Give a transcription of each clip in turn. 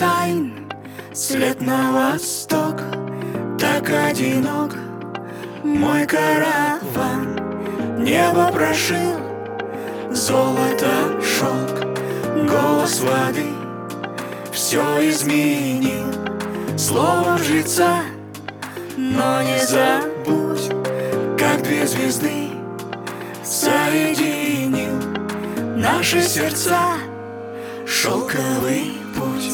тайн, след на восток. Так одинок мой караван, небо прошил золото, шелк, голос воды все изменил словом жреца. Но не забудь, как две звезды соединил наши сердца шелковый путь.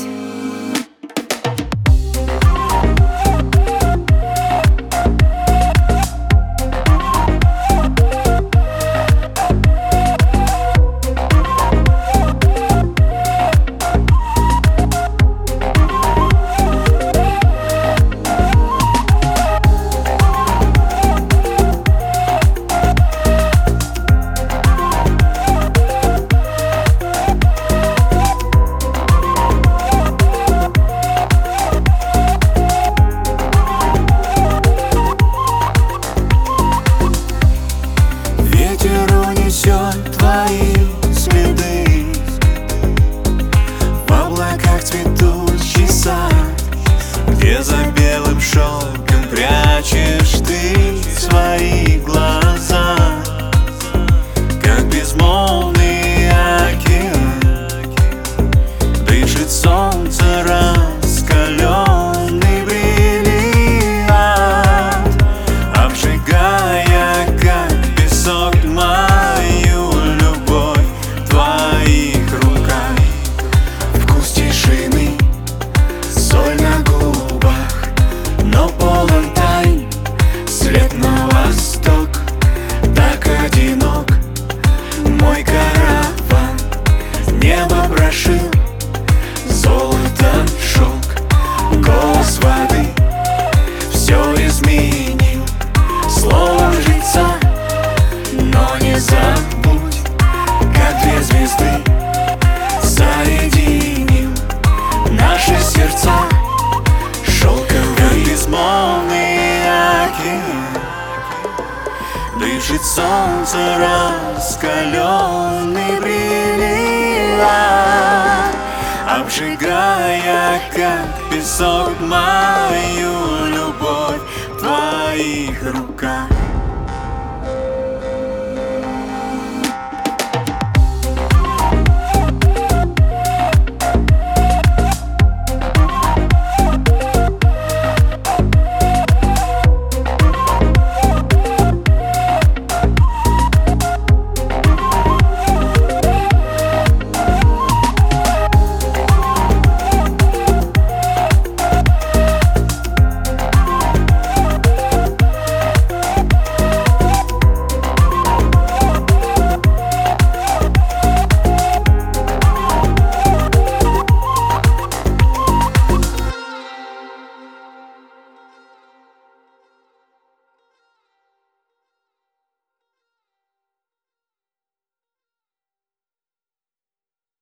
Твои следы в облаках цветущий сад, где за белым шелком прячешь ты свои глаза, как безмолвный океан. Дышит солнце раскаленный бриллиант, обжигая, как песок, мою любовь в твоих руках. Вкус тишины, соль на губах, но полон тайн, след на восток. Так одинок мой караван, небо прошил золото, шелк, голос воды все изменил словом жреца. Но не забудь, как две звезды соединил наши сердца шелковый. Как безмолвный океан дышит солнце раскаленный бриллиант, обжигая, как песок, мою любовь в твоих руках.